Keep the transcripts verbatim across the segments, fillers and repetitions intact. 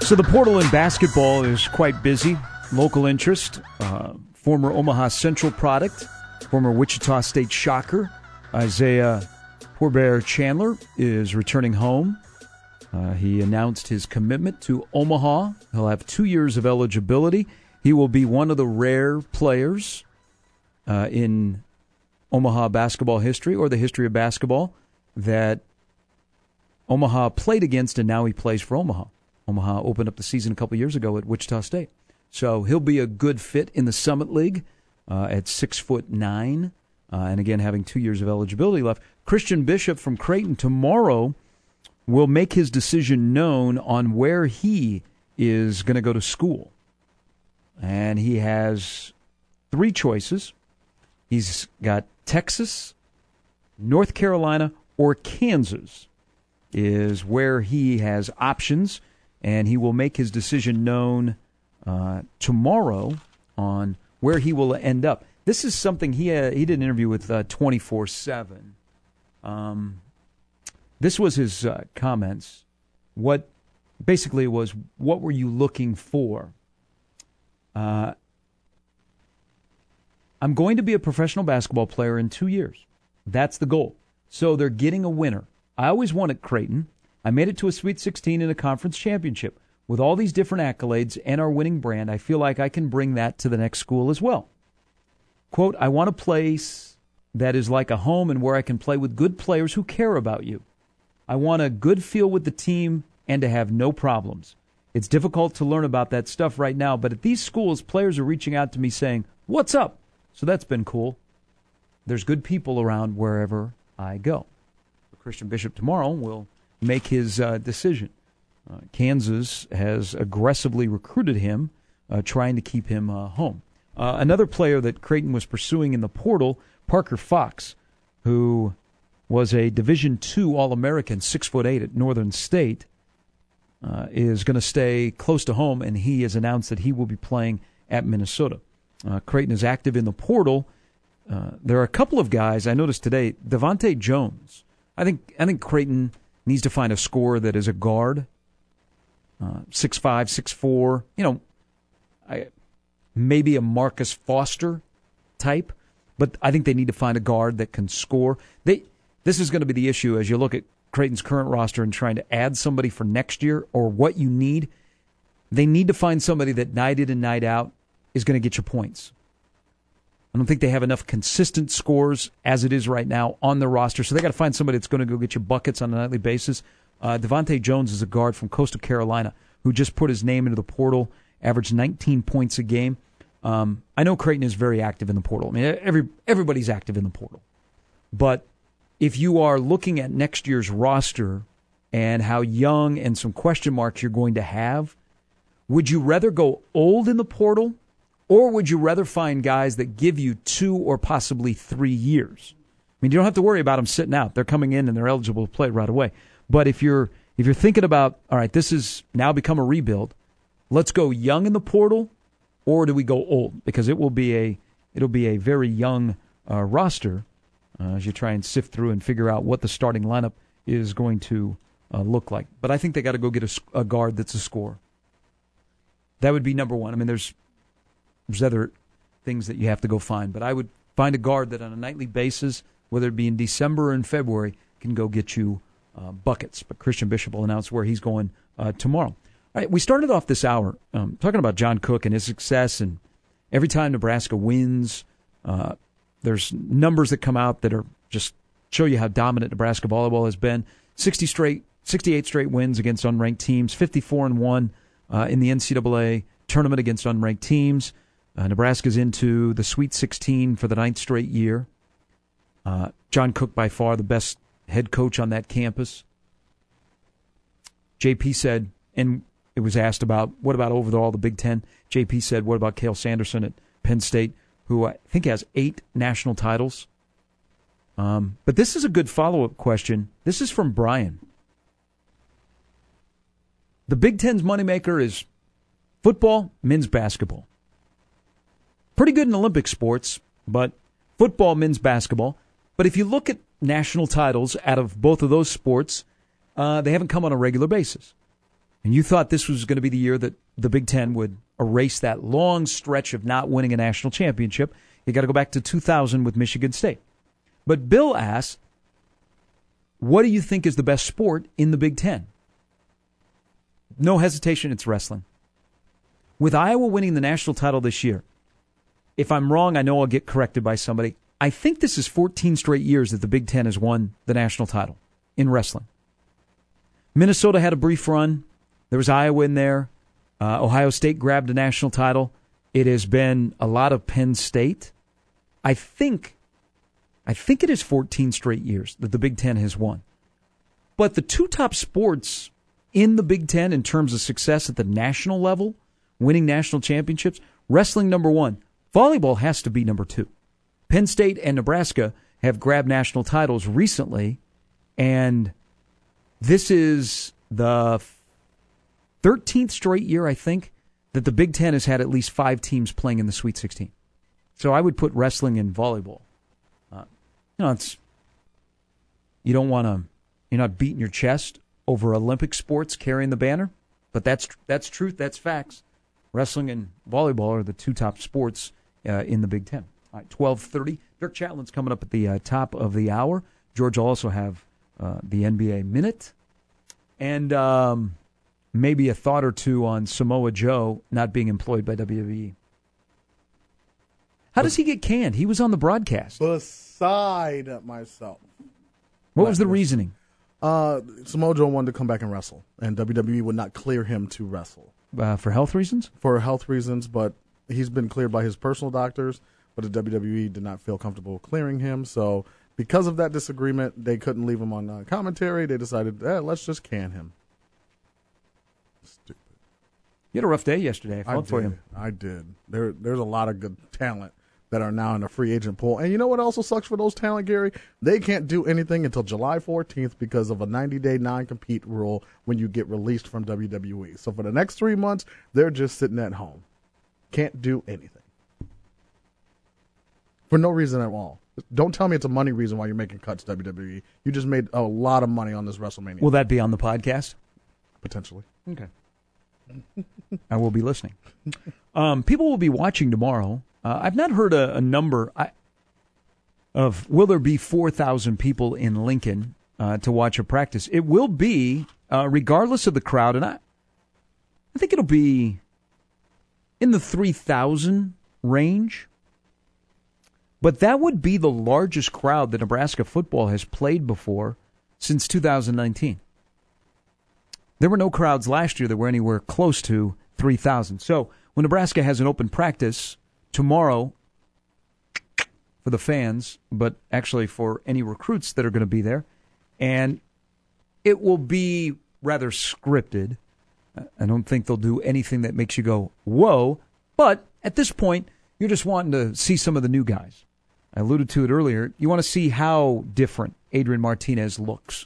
So the portal in basketball is quite busy. Local interest, uh, former Omaha Central product, former Wichita State Shocker, Isaiah Pourbaix Chandler is returning home. Uh, he announced his commitment to Omaha. He'll have two years of eligibility. He will be one of the rare players uh, in Omaha basketball history or the history of basketball that Omaha played against, and now he plays for Omaha. Omaha opened up the season a couple years ago at Wichita State. So he'll be a good fit in the Summit League uh, at six foot nine, uh, and again having two years of eligibility left. Christian Bishop from Creighton tomorrow will make his decision known on where he is going to go to school. And he has three choices. He's got Texas, North Carolina, or Kansas is where he has options. And he will make his decision known uh, tomorrow on where he will end up. This is something he uh, he did an interview with uh, twenty-four seven. Um, this was his uh, comments. What basically was, what were you looking for? Uh, I'm going to be a professional basketball player in two years. That's the goal. So they're getting a winner. I always wanted Creighton. I made it to a Sweet sixteen in a conference championship. With all these different accolades and our winning brand, I feel like I can bring that to the next school as well. Quote, I want a place that is like a home and where I can play with good players who care about you. I want a good feel with the team and to have no problems. It's difficult to learn about that stuff right now, but at these schools, players are reaching out to me saying, what's up? So that's been cool. There's good people around wherever I go. Christian Bishop tomorrow will make his uh, decision. Uh, Kansas has aggressively recruited him, uh, trying to keep him uh, home. Uh, another player that Creighton was pursuing in the portal, Parker Fox, who was a Division two All-American, six foot eight at Northern State, uh, is going to stay close to home, and he has announced that he will be playing at Minnesota. Uh, Creighton is active in the portal. Uh, there are a couple of guys I noticed today. Devontae Jones. I think I think Creighton needs to find a scorer that is a guard, uh, six five, six four. You know, I, maybe a Marcus Foster type, but I think they need to find a guard that can score. They this is going to be the issue as you look at Creighton's current roster and trying to add somebody for next year or what you need. They need to find somebody that night in and night out is going to get you points. I don't think they have enough consistent scores as it is right now on the roster, so they got to find somebody that's going to go get you buckets on a nightly basis. Uh, Devontae Jones is a guard from Coastal Carolina who just put his name into the portal, averaged nineteen points a game. Um, I know Creighton is very active in the portal. I mean, every everybody's active in the portal. But if you are looking at next year's roster and how young and some question marks you're going to have, would you rather go old in the portal, or would you rather find guys that give you two or possibly three years? I mean, you don't have to worry about them sitting out. They're coming in and they're eligible to play right away. But if you're if you're thinking about, all right, this has now become a rebuild, let's go young in the portal, or do we go old? Because it will be a it'll be a very young uh, roster uh, as you try and sift through and figure out what the starting lineup is going to uh, look like. But I think they got to go get a, a guard that's a scorer. That would be number one. I mean, there's There's other things that you have to go find. But I would find a guard that on a nightly basis, whether it be in December or in February, can go get you uh, buckets. But Christian Bishop will announce where he's going uh, tomorrow. All right, we started off this hour um, talking about John Cook and his success. And every time Nebraska wins, uh, there's numbers that come out that are just show you how dominant Nebraska volleyball has been. sixty straight, sixty-eight straight wins against unranked teams, fifty-four and one uh, in the N C double A tournament against unranked teams. Uh, Nebraska's into the Sweet sixteen for the ninth straight year. Uh, John Cook, by far the best head coach on that campus. J P said, and it was asked about, what about overall the Big Ten? J P said, what about Cale Sanderson at Penn State, who I think has eight national titles? Um, but this is a good follow-up question. This is from Brian. The Big Ten's moneymaker is football, men's basketball. Pretty good in Olympic sports, but football, men's basketball. But if you look at national titles out of both of those sports, uh, they haven't come on a regular basis. and you thought this was going to be the year that the Big Ten would erase that long stretch of not winning a national championship, you got to go back to two thousand with Michigan State. But Bill asks, what do you think is the best sport in the Big Ten? No hesitation, it's wrestling. With Iowa winning the national title this year, if I'm wrong, I know I'll get corrected by somebody. I think this is fourteen straight years that the Big Ten has won the national title in wrestling. Minnesota had a brief run. There was Iowa in there. Uh, Ohio State grabbed a national title. It has been a lot of Penn State. I think, I think it is fourteen straight years that the Big Ten has won. But the two top sports in the Big Ten in terms of success at the national level, winning national championships, wrestling number one. Volleyball has to be number two. Penn State and Nebraska have grabbed national titles recently, and this is the thirteenth straight year, I think, that the Big Ten has had at least five teams playing in the Sweet sixteen. So I would put wrestling and volleyball. Uh, you know, it's you don't want to, you're not beating your chest over Olympic sports carrying the banner, but that's that's truth, that's facts. Wrestling and volleyball are the two top sports uh, in the Big Ten. All right, twelve thirty. Dirk Chatlin's coming up at the uh, top of the hour. George will also have uh, the N B A Minute. And um, maybe a thought or two on Samoa Joe not being employed by W W E. How does he get canned? He was on the broadcast. Beside myself. What was the reasoning? Uh, Samoa Joe wanted to come back and wrestle, and W W E would not clear him to wrestle. Uh, for health reasons? For health reasons, but he's been cleared by his personal doctors, but the W W E did not feel comfortable clearing him. So because of that disagreement, they couldn't leave him on uh, commentary. They decided, eh, let's just can him. Stupid. You had a rough day yesterday. I felt I for did. you. I did. There, there's a lot of good talent that are now in the free agent pool. And you know what also sucks for those talent, Gary? They can't do anything until July fourteenth because of a ninety-day non-compete rule when you get released from W W E. So for the next three months, they're just sitting at home. Can't do anything. For no reason at all. Don't tell me it's a money reason why you're making cuts, W W E. You just made a lot of money on this WrestleMania. Will that be on the podcast? Potentially. Okay. I will be listening. Um, people will be watching tomorrow. Uh, I've not heard a, a number I, of will there be four thousand people in Lincoln uh, to watch a practice. It will be, uh, regardless of the crowd, and I, I think it'll be in the three thousand range. But that would be the largest crowd that Nebraska football has played before since two thousand nineteen. There were no crowds last year that were anywhere close to three thousand. So when Nebraska has an open practice tomorrow for the fans, but actually for any recruits that are going to be there, and it will be rather scripted. I don't think they'll do anything that makes you go, whoa, but at this point, you're just wanting to see some of the new guys. I alluded to it earlier. You want to see how different Adrian Martinez looks.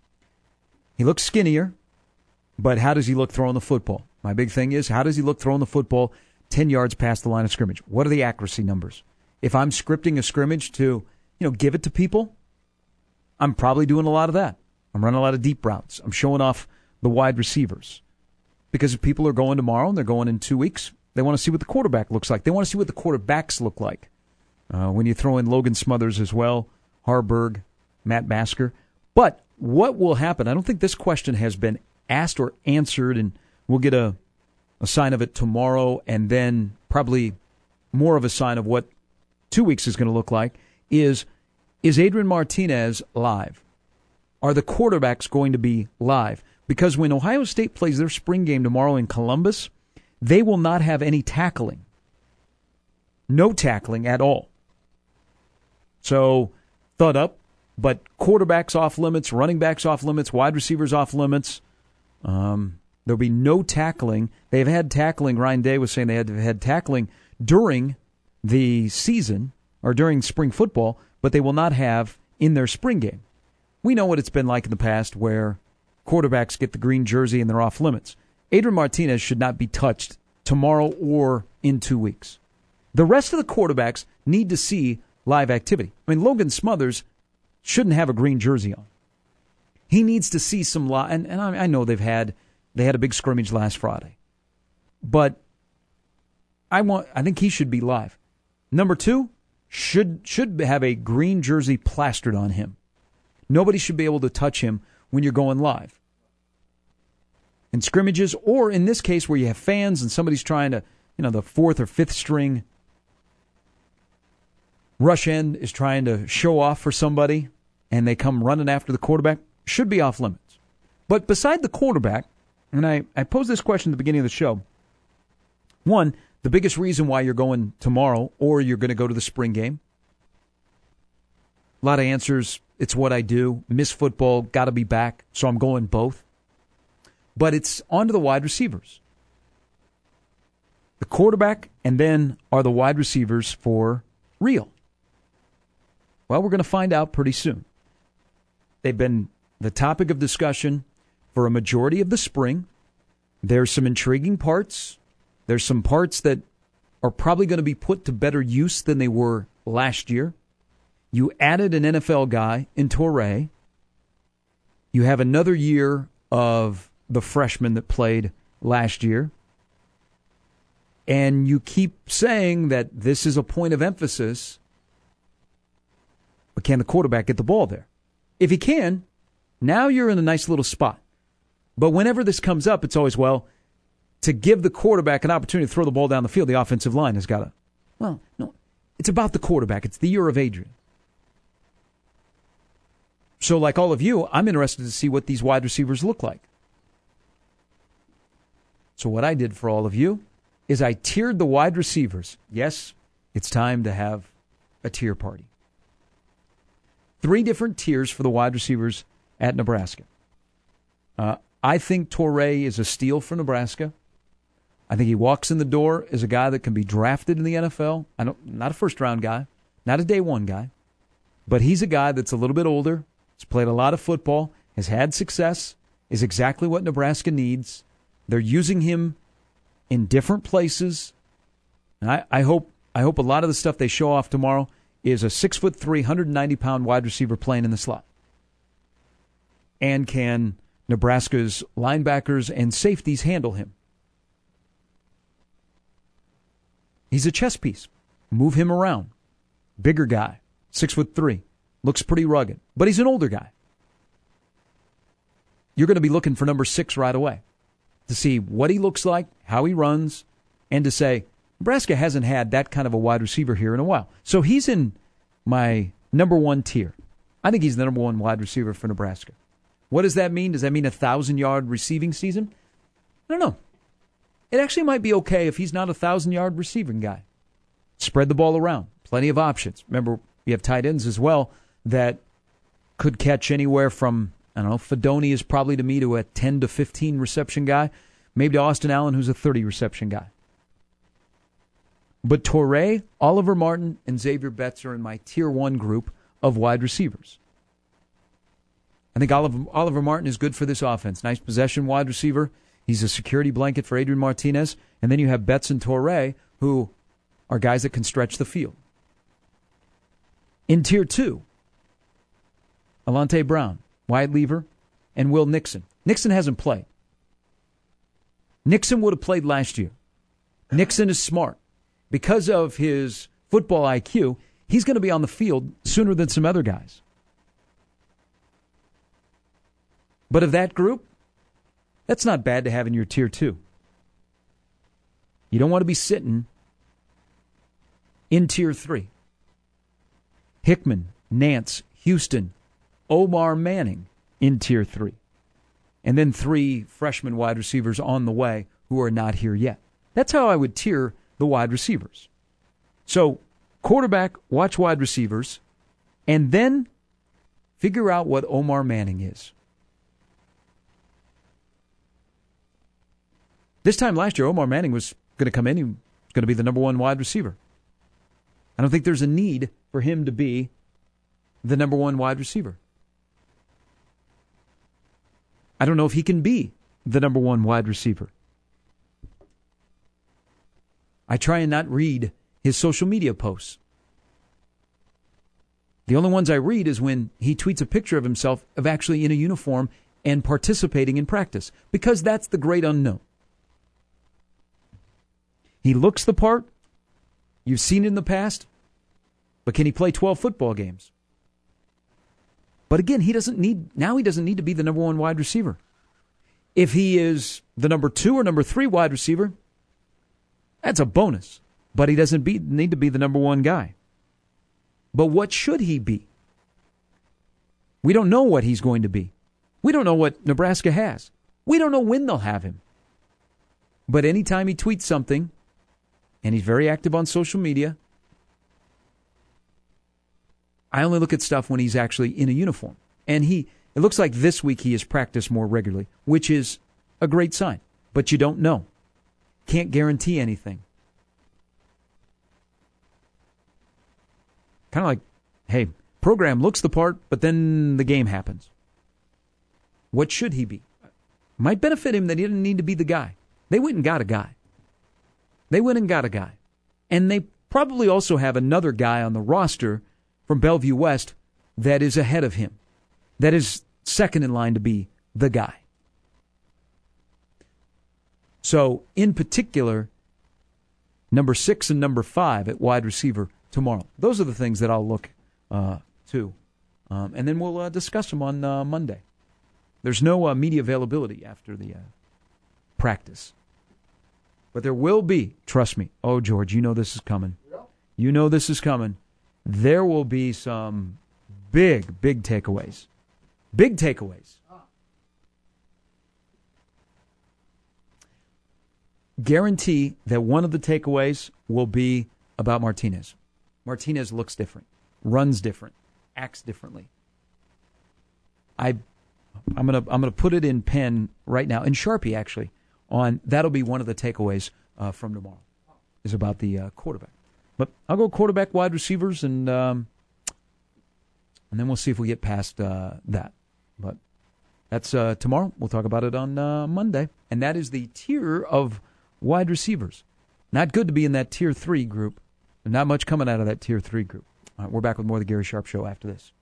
He looks skinnier, but how does he look throwing the football? My big thing is, how does he look throwing the football ten yards past the line of scrimmage? What are the accuracy numbers? If I'm scripting a scrimmage to, you know, give it to people, I'm probably doing a lot of that. I'm running a lot of deep routes. I'm showing off the wide receivers. Because if people are going tomorrow and they're going in two weeks, they want to see what the quarterback looks like. They want to see what the quarterbacks look like. Uh, when you throw in Logan Smothers as well, Harburg, Matt Masker. But what will happen? I don't think this question has been asked or answered, and we'll get a, a sign of it tomorrow, and then probably more of a sign of what two weeks is going to look like, is, is Adrian Martinez live? Are the quarterbacks going to be live? Because when Ohio State plays their spring game tomorrow in Columbus, they will not have any tackling. No tackling at all. So, thud up, but quarterbacks off limits, running backs off limits, wide receivers off limits. Um, there'll be no tackling. They've had tackling. Ryan Day was saying they had had tackling during the season or during spring football, but they will not have in their spring game. We know what it's been like in the past where quarterbacks get the green jersey and they're off limits. Adrian Martinez should not be touched tomorrow or in two weeks. The rest of the quarterbacks need to see live activity. I mean, Logan Smothers shouldn't have a green jersey on. He needs to see some live, and, and I, I know they've had, They had a big scrimmage last Friday. But I want I think he should be live. Number two, should should have a green jersey plastered on him. Nobody should be able to touch him when you're going live. In scrimmages, or in this case where you have fans and somebody's trying to, you know, the fourth or fifth string rush end is trying to show off for somebody and they come running after the quarterback, should be off limits. But beside the quarterback, and I, I posed this question at the beginning of the show, one, the biggest reason why you're going tomorrow or you're going to go to the spring game, a lot of answers, it's what I do, miss football, got to be back, so I'm going both. But it's on to the wide receivers. The quarterback and then are the wide receivers for real? Well, we're going to find out pretty soon. They've been the topic of discussion for a majority of the spring. There's some intriguing parts. There's some parts that are probably going to be put to better use than they were last year. You added an N F L guy in Toure. You have another year of the freshman that played last year. And you keep saying that this is a point of emphasis. But can the quarterback get the ball there? If he can, now you're in a nice little spot. But whenever this comes up, it's always, well, to give the quarterback an opportunity to throw the ball down the field, the offensive line has got to. Well, no, it's about the quarterback. It's the year of Adrian. So like all of you, I'm interested to see what these wide receivers look like. So what I did for all of you is I tiered the wide receivers. Yes, it's time to have a tier party. Three different tiers for the wide receivers at Nebraska. Uh, I think Toure is a steal for Nebraska. I think he walks in the door as a guy that can be drafted in the N F L. I don't, not a first-round guy, not a day one guy, but he's a guy that's a little bit older, has played a lot of football, has had success, is exactly what Nebraska needs. They're using him in different places. And I, I hope I hope a lot of the stuff they show off tomorrow is a six foot three, one hundred ninety pound wide receiver playing in the slot. And can Nebraska's linebackers and safeties handle him? He's a chess piece. Move him around. Bigger guy, six foot three, looks pretty rugged, but he's an older guy. You're going to be looking for number six right away to see what he looks like, how he runs, and to say, Nebraska hasn't had that kind of a wide receiver here in a while. So he's in my number one tier. I think he's the number one wide receiver for Nebraska. What does that mean? Does that mean a thousand-yard receiving season? I don't know. It actually might be okay if he's not a thousand-yard receiving guy. Spread the ball around. Plenty of options. Remember, we have tight ends as well that could catch anywhere from, I don't know, Fedoni is probably to me to a ten to fifteen reception guy. Maybe to Austin Allen, who's a thirty reception guy. But Toure, Oliver Martin, and Xavier Betts are in my tier one group of wide receivers. I think Oliver, Oliver Martin is good for this offense. Nice possession wide receiver. He's a security blanket for Adrian Martinez. And then you have Betts and Toure, who are guys that can stretch the field. In tier two, Alante Brown, Wyatt Lever, and Will Nixon. Nixon hasn't played. Nixon would have played last year. Nixon is smart. Because of his football I Q, he's going to be on the field sooner than some other guys. But of that group, that's not bad to have in your tier two. You don't want to be sitting in tier three. Hickman, Nance, Houston, Omar Manning in tier three. And then three freshman wide receivers on the way who are not here yet. That's how I would tier the wide receivers. So, quarterback, watch wide receivers, and then figure out what Omar Manning is. This time last year, Omar Manning was going to come in. He was going to be the number one wide receiver. I don't think there's a need for him to be the number one wide receiver. I don't know if he can be the number one wide receiver. I try and not read his social media posts. The only ones I read is when he tweets a picture of himself of actually in a uniform and participating in practice, because that's the great unknown. He looks the part. You've seen it in the past. But can he play twelve football games? But again, he doesn't need, now he doesn't need to be the number one wide receiver. If he is the number two or number three wide receiver, that's a bonus. But he doesn't be, need to be the number one guy. But what should he be? We don't know what he's going to be. We don't know what Nebraska has. We don't know when they'll have him. But anytime he tweets something, and he's very active on social media, I only look at stuff when he's actually in a uniform. And he, it looks like this week he has practiced more regularly, which is a great sign. But you don't know. Can't guarantee anything. Kind of like, hey, program looks the part, but then the game happens. What should he be? Might benefit him that he didn't need to be the guy. They went and got a guy. They went and got a guy. And they probably also have another guy on the roster from Bellevue West that is ahead of him, that is second in line to be the guy. So, in particular, number six and number five at wide receiver tomorrow. Those are the things that I'll look uh, to. Um, and then we'll uh, discuss them on uh, Monday. There's no uh, media availability after the uh, practice. But there will be, trust me. Oh, George, you know this is coming. You know this is coming. There will be some big, big takeaways. Big takeaways. Guarantee that one of the takeaways will be about Martinez. Martinez looks different, runs different, acts differently. I, I'm gonna I'm gonna put it in pen right now, in Sharpie actually. On that'll be one of the takeaways uh, from tomorrow, is about the uh, quarterback. But I'll go quarterback, wide receivers, and um, and then we'll see if we get past uh, that. But that's uh, tomorrow. We'll talk about it on uh, Monday, and that is the tier of wide receivers. Not good to be in that tier three group. Not much coming out of that tier three group. All right, we're back with more of the Gary Sharp Show after this.